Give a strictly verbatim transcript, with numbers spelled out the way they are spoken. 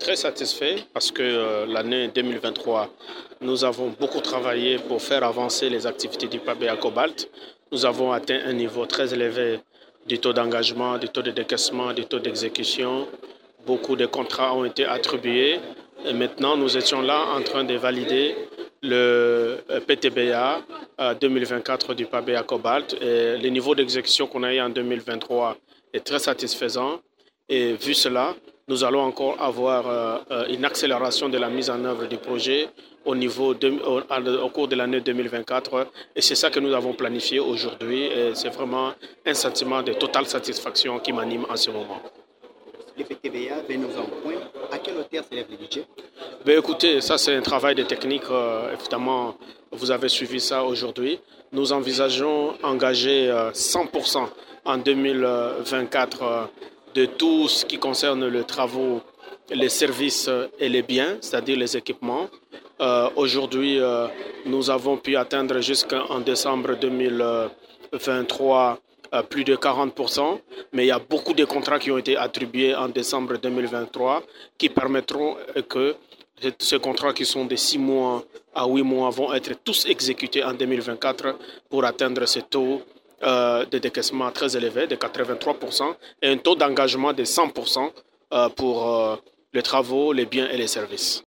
très satisfait parce que euh, l'année deux mille vingt-trois, nous avons beaucoup travaillé pour faire avancer les activités du P A B à Cobalt. Nous avons atteint un niveau très élevé du taux d'engagement, du taux de décaissement, du taux d'exécution. Beaucoup de contrats ont été attribués et maintenant nous étions là en train de valider le P T B A deux mille vingt-quatre du P A B à Cobalt. Et le niveau d'exécution qu'on a eu en deux mille vingt-trois est très satisfaisant. Et vu cela, nous allons encore avoir euh, une accélération de la mise en œuvre du projet au, niveau de, au, au cours de l'année deux mille vingt-quatre. Et c'est ça que nous avons planifié aujourd'hui. Et c'est vraiment un sentiment de totale satisfaction qui m'anime en ce moment. Le P T B A vingt neuf ans point. À quelle hauteur s'élève le budget? Ben écoutez, ça c'est un travail de technique. Euh, évidemment, vous avez suivi ça aujourd'hui. Nous envisageons engager euh, cent pour cent en deux mille vingt-quatre euh, de tout ce qui concerne les travaux, les services et les biens, c'est-à-dire les équipements. Euh, aujourd'hui, euh, nous avons pu atteindre jusqu'en décembre deux mille vingt-trois euh, plus de quarante pour cent, mais il y a beaucoup de contrats qui ont été attribués en décembre deux mille vingt-trois qui permettront que ces contrats qui sont de six mois à huit mois vont être tous exécutés en deux mille vingt-quatre pour atteindre ce taux euh, de décaissement très élevé de quatre-vingt-trois pour cent et un taux d'engagement de cent pour cent euh, pour euh, les travaux, les biens et les services.